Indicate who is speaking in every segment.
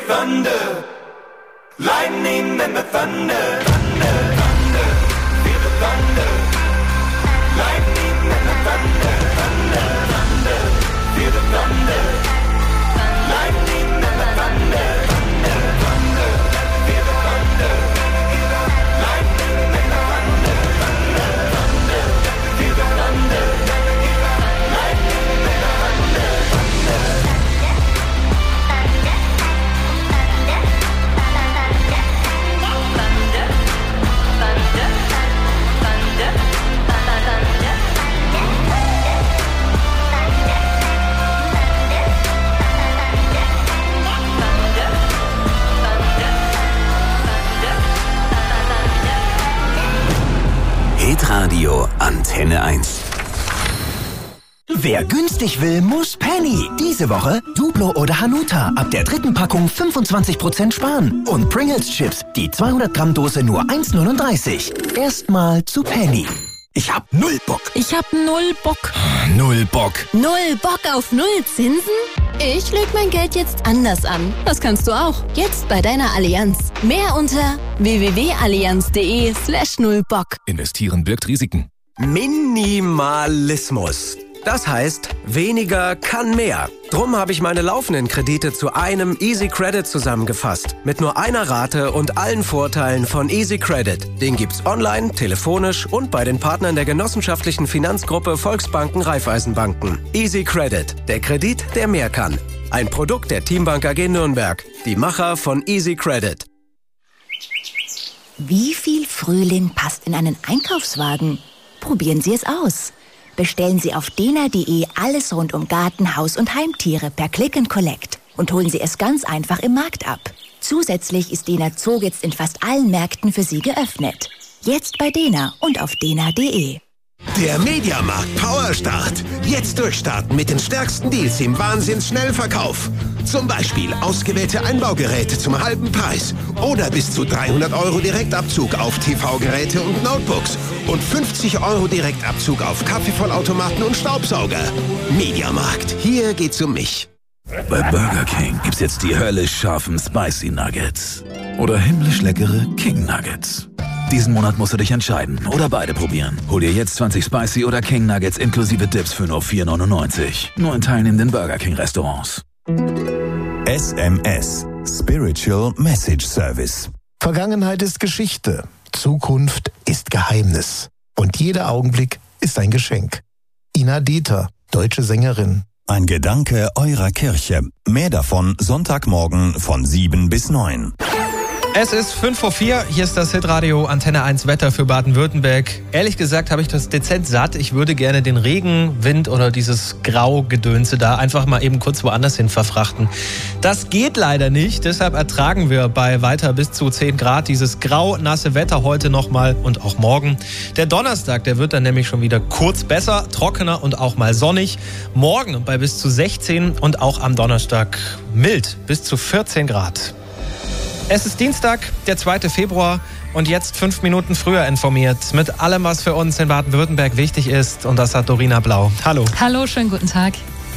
Speaker 1: thunder, lightning and the thunder, thunder, thunder, feel the thunder, lightning and the thunder, thunder, thunder, feel the thunder, lightning and the thunder, thunder, thunder, feel the thunder, lightning and the thunder, thunder, thunder, feel the thunder, lightning and the thunder, thunder.
Speaker 2: Hitradio Antenne 1. Wer günstig will, muss Penny. Diese Woche Duplo oder Hanuta. Ab der 3. Packung 25% sparen. Und Pringles Chips, die 200 Gramm Dose nur 1,39. Erstmal zu Penny. Ich hab null Bock.
Speaker 3: Ich hab null Bock.
Speaker 2: Null Bock.
Speaker 3: Null Bock auf null Zinsen? Ich leg mein Geld jetzt anders an. Das kannst du auch. Jetzt bei deiner Allianz. Mehr unter www.allianz.de/nullbock.
Speaker 4: Investieren birgt Risiken.
Speaker 5: Minimalismus. Das heißt, weniger kann mehr. Drum habe ich meine laufenden Kredite zu einem Easy Credit zusammengefasst. Mit nur einer Rate und allen Vorteilen von Easy Credit. Den gibt's online, telefonisch und bei den Partnern der genossenschaftlichen Finanzgruppe Volksbanken Raiffeisenbanken. Easy Credit. Der Kredit, der mehr kann. Ein Produkt der Teambank AG Nürnberg. Die Macher von Easy Credit.
Speaker 6: Wie viel Frühling passt in einen Einkaufswagen? Probieren Sie es aus. Bestellen Sie auf dena.de alles rund um Garten, Haus und Heimtiere per Click and Collect und holen Sie es ganz einfach im Markt ab. Zusätzlich ist Dena Zoo jetzt in fast allen Märkten für Sie geöffnet. Jetzt bei Dena und auf dena.de.
Speaker 7: Der Mediamarkt Powerstart. Jetzt durchstarten mit den stärksten Deals im Wahnsinns-Schnellverkauf. Zum Beispiel ausgewählte Einbaugeräte zum halben Preis oder bis zu 300 € Direktabzug auf TV-Geräte und Notebooks und 50 € Direktabzug auf Kaffeevollautomaten und Staubsauger. Mediamarkt, hier geht's um mich.
Speaker 4: Bei Burger King gibt's jetzt die höllisch scharfen Spicy Nuggets. Oder himmlisch leckere King Nuggets. Diesen Monat musst du dich entscheiden oder beide probieren. Hol dir jetzt 20 Spicy oder King Nuggets inklusive Dips für nur 4,99. Nur in teilnehmenden Burger King Restaurants.
Speaker 8: SMS. Spiritual Message Service.
Speaker 9: Vergangenheit ist Geschichte. Zukunft ist Geheimnis. Und jeder Augenblick ist ein Geschenk. Ina Dieter, deutsche Sängerin.
Speaker 8: Ein Gedanke eurer Kirche. Mehr davon Sonntagmorgen von 7 bis 9.
Speaker 10: Es ist 5:04 Uhr, hier ist das Hitradio Antenne 1 Wetter für Baden-Württemberg. Ehrlich gesagt habe ich das dezent satt. Ich würde gerne den Regen, Wind oder dieses Graugedönse da einfach mal eben kurz woanders hin verfrachten. Das geht leider nicht, deshalb ertragen wir bei weiter bis zu 10 Grad dieses grau-nasse Wetter heute nochmal und auch morgen. Der Donnerstag, der wird dann nämlich schon wieder kurz besser, trockener und auch mal sonnig. Morgen bei bis zu 16 und auch am Donnerstag mild, bis zu 14 Grad. Es ist Dienstag, der 2. Februar und jetzt 5 Minuten früher informiert mit allem, was für uns in Baden-Württemberg wichtig ist. Und das hat Dorina Blau. Hallo.
Speaker 3: Hallo, schönen guten Tag.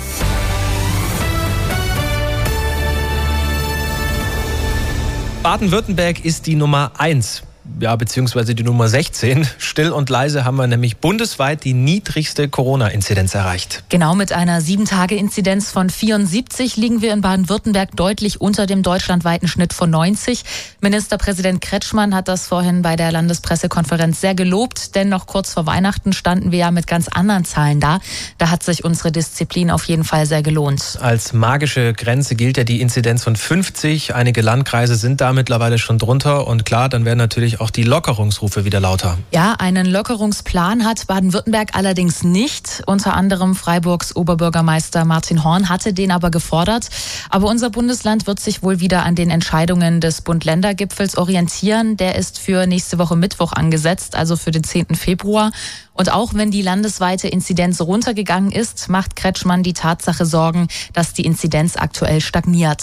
Speaker 10: Baden-Württemberg ist die Nummer 1. Ja, beziehungsweise die Nummer 16. Still und leise haben wir nämlich bundesweit die niedrigste Corona-Inzidenz erreicht.
Speaker 3: Genau, mit einer 7-Tage-Inzidenz von 74 liegen wir in Baden-Württemberg deutlich unter dem deutschlandweiten Schnitt von 90. Ministerpräsident Kretschmann hat das vorhin bei der Landespressekonferenz sehr gelobt, denn noch kurz vor Weihnachten standen wir ja mit ganz anderen Zahlen da. Da hat sich unsere Disziplin auf jeden Fall sehr gelohnt.
Speaker 10: Als magische Grenze gilt ja die Inzidenz von 50. Einige Landkreise sind da mittlerweile schon drunter und klar, dann werden natürlich auch die Lockerungsrufe wieder lauter.
Speaker 3: Ja, einen Lockerungsplan hat Baden-Württemberg allerdings nicht. Unter anderem Freiburgs Oberbürgermeister Martin Horn hatte den aber gefordert. Aber unser Bundesland wird sich wohl wieder an den Entscheidungen des Bund-Länder-Gipfels orientieren. Der ist für nächste Woche Mittwoch angesetzt, also für den 10. Februar. Und auch wenn die landesweite Inzidenz runtergegangen ist, macht Kretschmann die Tatsache Sorgen, dass die Inzidenz aktuell stagniert.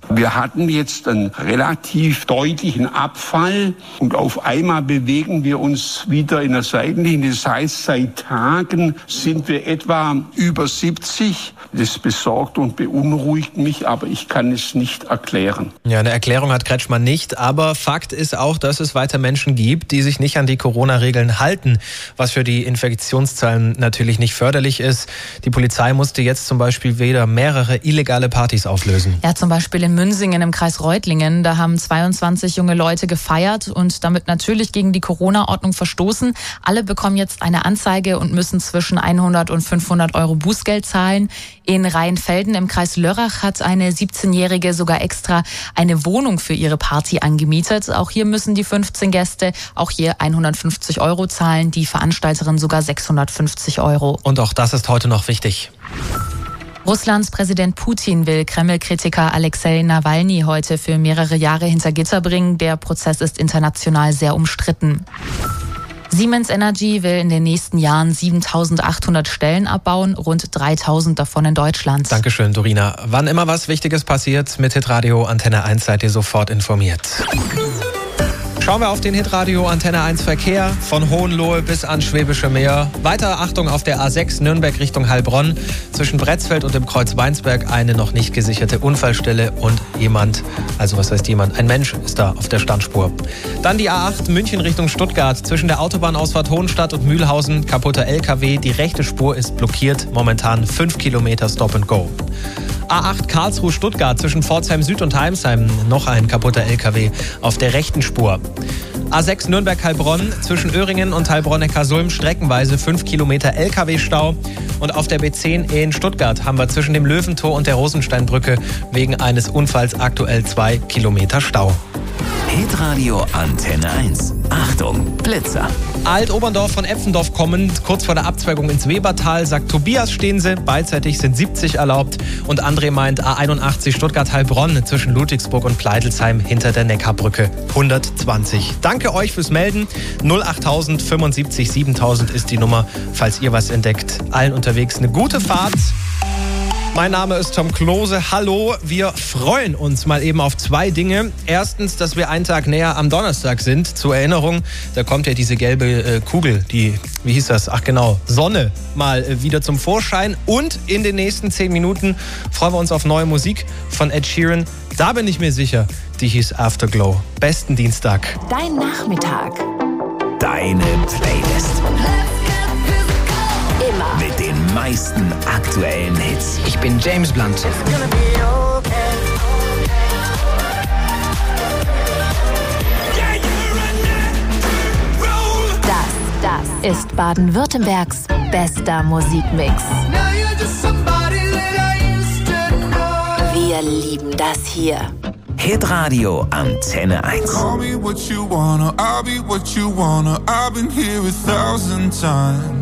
Speaker 11: Wir hatten jetzt einen relativ deutlichen Abfall und auf einmal bewegen wir uns wieder in der Seitenlinie. Das heißt, seit Tagen sind wir etwa über 70. Das besorgt und beunruhigt mich, aber ich kann es nicht erklären.
Speaker 10: Ja, eine Erklärung hat Kretschmann nicht, aber Fakt ist auch, dass es weiter Menschen gibt, die sich nicht an die Corona-Regeln halten, was für die Infektionszahlen natürlich nicht förderlich ist. Die Polizei musste jetzt zum Beispiel wieder mehrere illegale Partys auflösen.
Speaker 3: Ja, zum Beispiel in Münsingen im Kreis Reutlingen. Da haben 22 junge Leute gefeiert und damit natürlich gegen die Corona-Ordnung verstoßen. Alle bekommen jetzt eine Anzeige und müssen zwischen 100 und 500 Euro Bußgeld zahlen. In Rheinfelden im Kreis Lörrach hat eine 17-Jährige sogar extra eine Wohnung für ihre Party angemietet. Auch hier müssen die 15 Gäste auch hier 150 Euro zahlen, die Veranstalterin sogar 650 Euro.
Speaker 10: Und auch das ist heute noch wichtig.
Speaker 3: Russlands Präsident Putin will Kreml-Kritiker Alexei Nawalny heute für mehrere Jahre hinter Gitter bringen. Der Prozess ist international sehr umstritten. Siemens Energy will in den nächsten Jahren 7.800 Stellen abbauen, rund 3.000 davon in Deutschland.
Speaker 10: Dankeschön, Dorina. Wann immer was Wichtiges passiert, mit Hitradio Antenne 1 seid ihr sofort informiert. Schauen wir auf den Hitradio Antenne 1 Verkehr von Hohenlohe bis ans Schwäbische Meer. Weiter Achtung auf der A6 Nürnberg Richtung Heilbronn. Zwischen Bretzfeld und dem Kreuz Weinsberg eine noch nicht gesicherte Unfallstelle und ein Mensch ist da auf der Standspur. Dann die A8 München Richtung Stuttgart. Zwischen der Autobahnausfahrt Hohenstadt und Mühlhausen kaputter LKW. Die rechte Spur ist blockiert. Momentan 5 Kilometer Stop and Go. A8 Karlsruhe-Stuttgart zwischen Pforzheim Süd und Heimsheim. Noch ein kaputter LKW auf der rechten Spur. A6 Nürnberg-Heilbronn zwischen Öhringen und Heilbronn-Neckarsulm streckenweise 5 Kilometer LKW-Stau. Und auf der B10 in Stuttgart haben wir zwischen dem Löwentor und der Rosensteinbrücke wegen eines Unfalls aktuell 2 Kilometer Stau.
Speaker 2: Hitradio Antenne 1. Achtung, Blitzer.
Speaker 10: Alt-Oberndorf von Epfendorf kommend, kurz vor der Abzweigung ins Webertal, sagt Tobias, stehen Sie. Beidseitig sind 70 erlaubt. Und André meint A81 Stuttgart-Heilbronn zwischen Ludwigsburg und Pleitelsheim hinter der Neckarbrücke 120. Danke euch fürs Melden. 08000 75 7000 ist die Nummer, falls ihr was entdeckt. Allen unterwegs eine gute Fahrt. Mein Name ist Tom Klose. Hallo, wir freuen uns mal eben auf 2 Dinge. Erstens, dass wir einen Tag näher am Donnerstag sind. Zur Erinnerung, da kommt ja diese gelbe Kugel, Sonne, mal wieder zum Vorschein. Und in den nächsten 10 Minuten freuen wir uns auf neue Musik von Ed Sheeran. Da bin ich mir sicher, die hieß Afterglow. Besten Dienstag.
Speaker 6: Dein Nachmittag.
Speaker 2: Deine Playlist.
Speaker 6: Immer.
Speaker 2: Mit den meisten aktuellen Hits.
Speaker 12: Ich bin James Blunt.
Speaker 6: Das ist Baden-Württembergs bester Musikmix. Wir lieben das hier.
Speaker 2: Hitradio Antenne 1.
Speaker 1: Call me what you wanna, I'll be what you wanna. I've been here 1,000 times.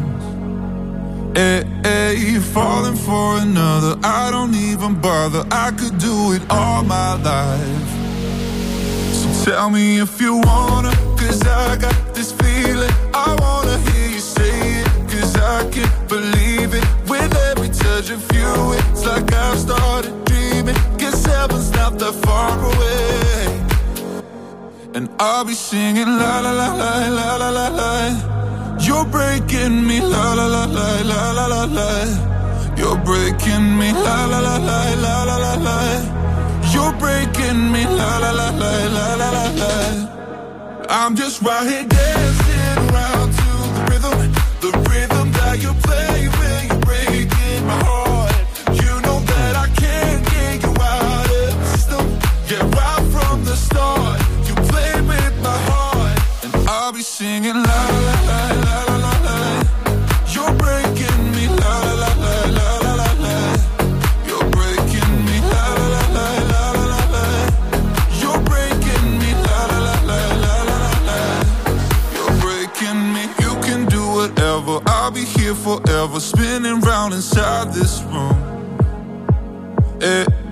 Speaker 1: You're falling for another, I don't even bother. I could do it all my life. So tell me if you wanna, 'cause I got this feeling. I wanna hear you say it, 'cause I can't believe it. With every touch of you, it's like I've started dreaming. 'Cause heaven's not that far away. And I'll be singing la la la la la la la la. You're breaking me, la la la la la la la la. You're breaking me, la la la la la la la la. You're breaking me, la la la la la la la la. I'm just right here dancing around to the rhythm that you play when you're breaking my heart. You know that I can't get you out of the system. Yeah, right from the start, you play with my heart, and I'll be singing la la la la la la la. You're breaking me, la la la la la la la. You're breaking me, la la la la la la la. You're breaking me, la la la la la la la. You're breaking me. You can do whatever. I'll be here forever, spinning round inside this room.